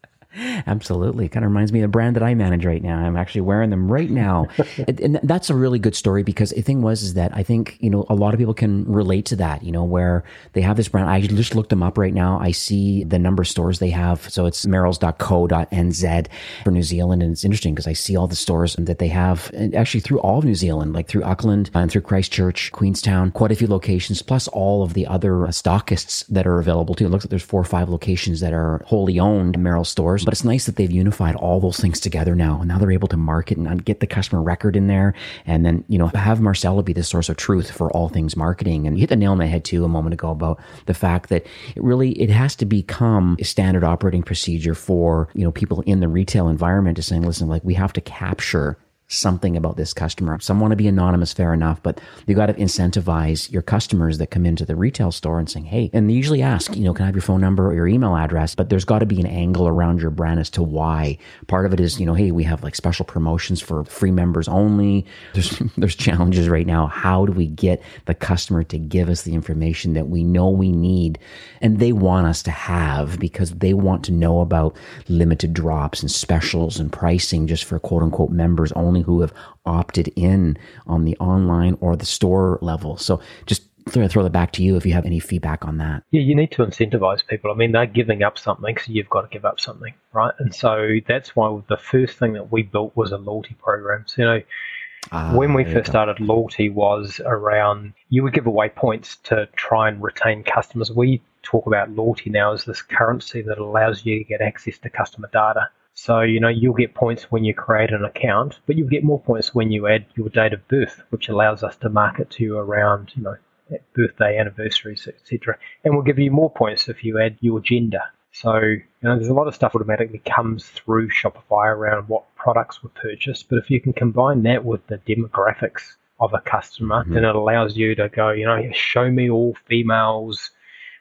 Absolutely. Kind of reminds me of the brand that I manage right now. I'm actually wearing them right now. And that's a really good story because the thing is that I think, a lot of people can relate to that, where they have this brand. I just looked them up right now. I see the number of stores they have. So it's merrells.co.nz for New Zealand. And it's interesting because I see all the stores that they have and actually through all of New Zealand, like through Auckland and through Christchurch, Queenstown, quite a few locations, plus all of the other stockists that are available too. It looks like there's 4 or 5 locations that are wholly owned Merrell stores. But it's nice that they've unified all those things together now. And now they're able to market and get the customer record in there. And then, have Marcelo be the source of truth for all things marketing. And you hit the nail on the head too a moment ago about the fact that it has to become a standard operating procedure for, people in the retail environment to saying, listen, we have to capture something about this customer. Some want to be anonymous, fair enough, but you got to incentivize your customers that come into the retail store and saying, hey, and they usually ask, can I have your phone number or your email address? But there's got to be an angle around your brand as to why. Part of it is, hey, we have special promotions for free members only. There's challenges right now. How do we get the customer to give us the information that we know we need and they want us to have because they want to know about limited drops and specials and pricing just for quote unquote members only who have opted in on the online or the store level. So just throw that back to you if you have any feedback on that. Yeah, you need to incentivize people. I mean, they're giving up something, so you've got to give up something, right? And so that's why the first thing that we built was a loyalty program. So, when we first started, loyalty was around, you would give away points to try and retain customers. We talk about loyalty now as this currency that allows you to get access to customer data. So, you'll get points when you create an account, but you'll get more points when you add your date of birth, which allows us to market to you around, birthday, anniversaries, etc. And we'll give you more points if you add your gender. So, there's a lot of stuff automatically comes through Shopify around what products were purchased. But if you can combine that with the demographics of a customer, then it allows you to go, show me all females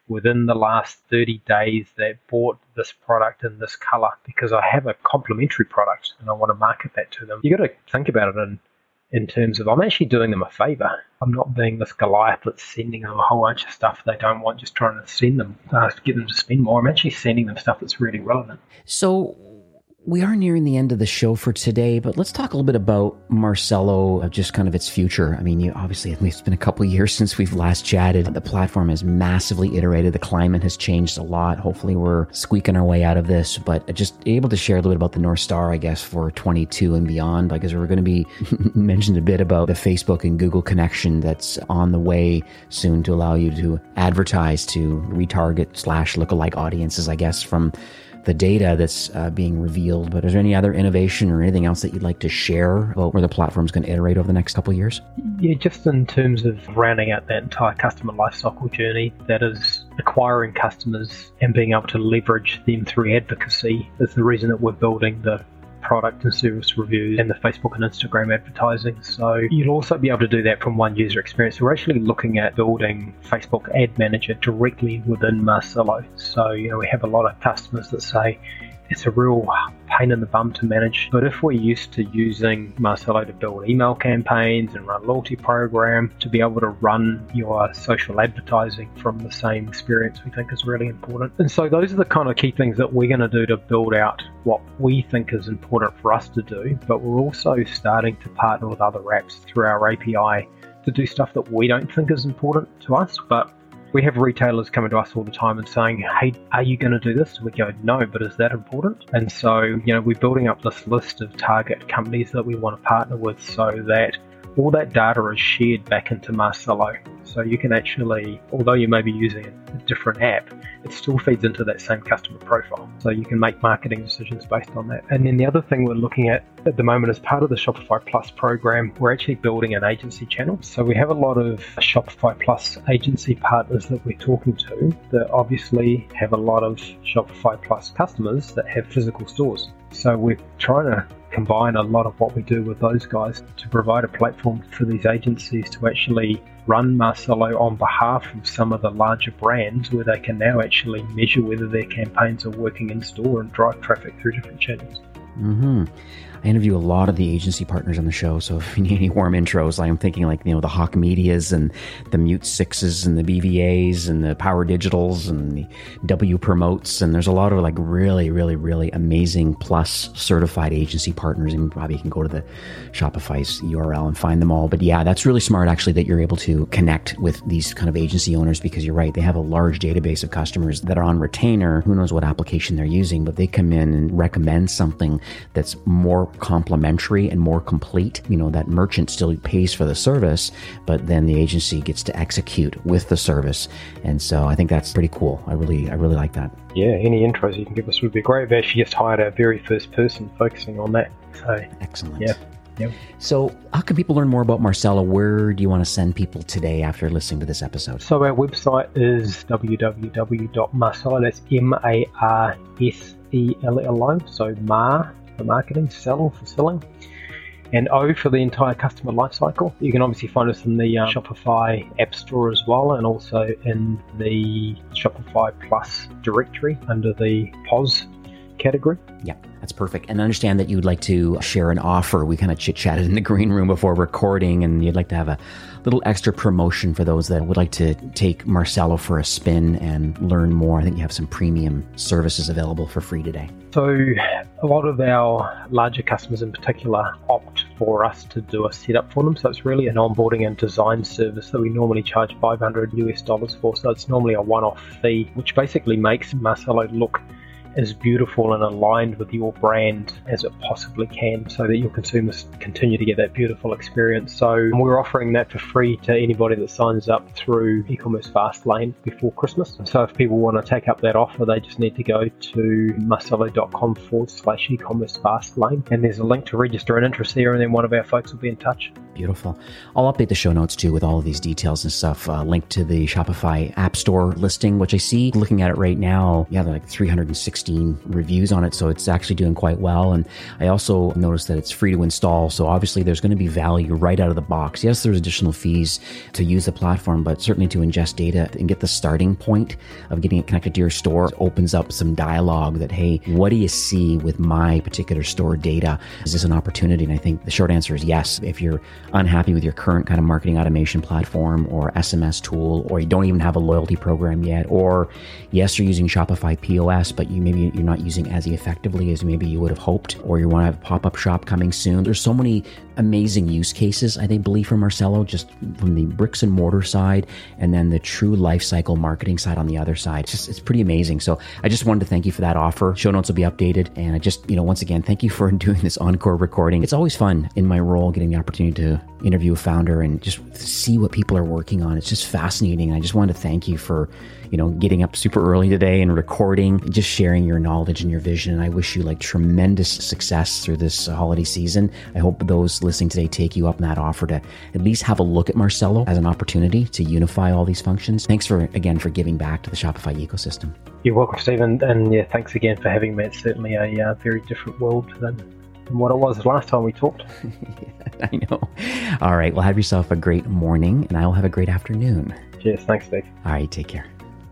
within the last 30 days that bought this product in this color because I have a complementary product and I want to market that to them. You got to think about it in terms of I'm actually doing them a favor. I'm not being this Goliath that's sending them a whole bunch of stuff they don't want, just trying to send them, to get them to spend more. I'm actually sending them stuff that's really relevant. So we are nearing the end of the show for today, but let's talk a little bit about Marcelo, just kind of its future. I mean, obviously, it's been a couple of years since we've last chatted. The platform has massively iterated. The climate has changed a lot. Hopefully, we're squeaking our way out of this, but just able to share a little bit about the North Star, I guess, for 22 and beyond, because we're going to be mentioned a bit about the Facebook and Google connection that's on the way soon to allow you to advertise to retarget / lookalike audiences, I guess, from the data that's being revealed. But is there any other innovation or anything else that you'd like to share about where the platform's going to iterate over the next couple of years? Yeah, just in terms of rounding out that entire customer lifecycle journey, that is acquiring customers and being able to leverage them through advocacy is the reason that we're building the product and service reviews and the Facebook and Instagram advertising. So you'll also be able to do that from one user experience. We're actually looking at building Facebook Ad Manager directly within Marcelo. So, we have a lot of customers that say it's a real pain in the bum to manage. But if we're used to using Marcelo to build email campaigns and run loyalty program, to be able to run your social advertising from the same experience, we think is really important. And so those are the kind of key things that we're going to do to build out what we think is important for us to do. But we're also starting to partner with other apps through our API to do stuff that we don't think is important to us, but we have retailers coming to us all the time and saying, hey, are you going to do this? And we go, no, but is that important? And so, we're building up this list of target companies that we want to partner with so that all that data is shared back into Marcelo. So you can actually, although you may be using a different app, it still feeds into that same customer profile. So you can make marketing decisions based on that. And then the other thing we're looking at the moment as part of the Shopify Plus program, we're actually building an agency channel. So we have a lot of Shopify Plus agency partners that we're talking to that obviously have a lot of Shopify Plus customers that have physical stores. So we're trying to combine a lot of what we do with those guys to provide a platform for these agencies to actually run Marcelo on behalf of some of the larger brands, where they can now actually measure whether their campaigns are working in store and drive traffic through different channels. Mm-hmm. I interview a lot of the agency partners on the show, so if you need any warm intros, I'm thinking the Hawk Medias and the Mute 6s and the BVAs and the Power Digitals and the W Promotes, and there's a lot of really, really, really amazing Plus certified agency partners, and probably you can go to the Shopify's URL and find them all. But yeah, that's really smart actually that you're able to connect with these kind of agency owners, because you're right, they have a large database of customers that are on retainer. Who knows what application they're using, but they come in and recommend something that's more complementary and more complete. That merchant still pays for the service, but then the agency gets to execute with the service. And so I think that's pretty cool. I really like that. Yeah, any intros you can give us would be great. We've actually just hired our very first person focusing on that. So excellent. Yeah. Yep. So how can people learn more about Marcelo? Where do you want to send people today after listening to this episode? So our website is www.marcelo, that's MARSELLO, so MAR for marketing, sell for selling, and O for the entire customer lifecycle. You can obviously find us in the Shopify App Store as well, and also in the Shopify Plus directory under the POS category. Yeah, that's perfect. And understand that you'd like to share an offer. We kind of chit-chatted in the green room before recording, and you'd like to have a little extra promotion for those that would like to take Marcelo for a spin and learn more. I think you have some premium services available for free today. So a lot of our larger customers in particular opt for us to do a setup for them. So it's really an onboarding and design service that we normally charge $500 for. So it's normally a one-off fee, which basically makes Marcelo look as beautiful and aligned with your brand as it possibly can, so that your consumers continue to get that beautiful experience. So we're offering that for free to anybody that signs up through e-commerce Fastlane before Christmas. So if people want to take up that offer, they just need to go to marcelo.com/e-commerce Fastlane, and there's a link to register an interest there, and then one of our folks will be in touch. Beautiful. I'll update the show notes too with all of these details and stuff. Link to the Shopify App Store listing, which I see looking at it right now. Yeah, they're like 360 pristine reviews on it, so it's actually doing quite well. And I also noticed that it's free to install, so obviously there's going to be value right out of the box. Yes, there's additional fees to use the platform, but certainly to ingest data and get the starting point of getting it connected to your store opens up some dialogue that, hey, what do you see with my particular store data? Is this an opportunity? And I think the short answer is yes. If you're unhappy with your current kind of marketing automation platform or SMS tool, or you don't even have a loyalty program yet, or yes, you're using Shopify POS, but you're not using as effectively as maybe you would have hoped, or you want to have a pop-up shop coming soon. There's so many amazing use cases, I believe, from Marcelo, just from the bricks and mortar side, and then the true life cycle marketing side on the other side. It's pretty amazing. So I just wanted to thank you for that offer. Show notes will be updated. And I just, once again, thank you for doing this encore recording. It's always fun in my role, getting the opportunity to interview a founder and just see what people are working on. It's just fascinating. I just wanted to thank you for, getting up super early today and recording, just sharing your knowledge and your vision. And I wish you tremendous success through this holiday season. I hope those listening today take you up on that offer to at least have a look at Marcelo as an opportunity to unify all these functions. Thanks for giving back to the Shopify ecosystem. You're welcome, Stephen. And yeah, thanks again for having me. It's certainly a very different world than what it was last time we talked. Yeah, I know. All right. Well, have yourself a great morning, and I will have a great afternoon. Cheers. Thanks, Steve. All right. Take care.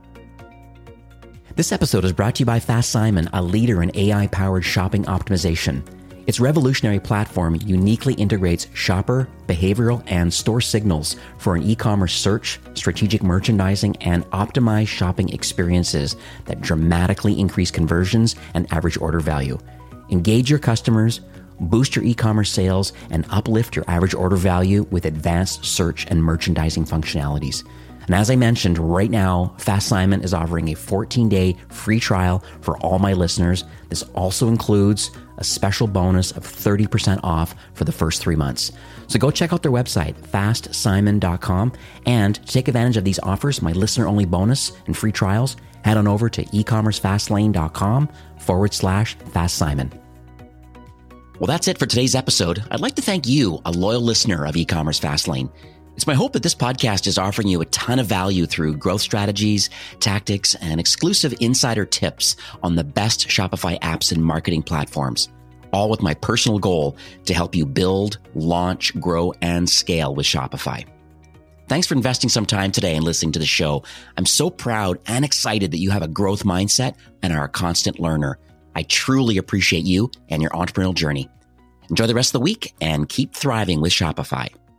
This episode is brought to you by Fast Simon, a leader in AI-powered shopping optimization. Its revolutionary platform uniquely integrates shopper, behavioral, and store signals for an e-commerce search, strategic merchandising, and optimized shopping experiences that dramatically increase conversions and average order value. Engage your customers, boost your e-commerce sales, and uplift your average order value with advanced search and merchandising functionalities. And as I mentioned, right now, Fast Simon is offering a 14-day free trial for all my listeners. This also includes a special bonus of 30% off for the first 3 months. So go check out their website, fastsimon.com, and to take advantage of these offers, my listener-only bonus and free trials, head on over to ecommercefastlane.com/FastSimon. Well, that's it for today's episode. I'd like to thank you, a loyal listener of E-commerce Fastlane. It's my hope that this podcast is offering you a ton of value through growth strategies, tactics, and exclusive insider tips on the best Shopify apps and marketing platforms, all with my personal goal to help you build, launch, grow, and scale with Shopify. Thanks for investing some time today and listening to the show. I'm so proud and excited that you have a growth mindset and are a constant learner. I truly appreciate you and your entrepreneurial journey. Enjoy the rest of the week and keep thriving with Shopify.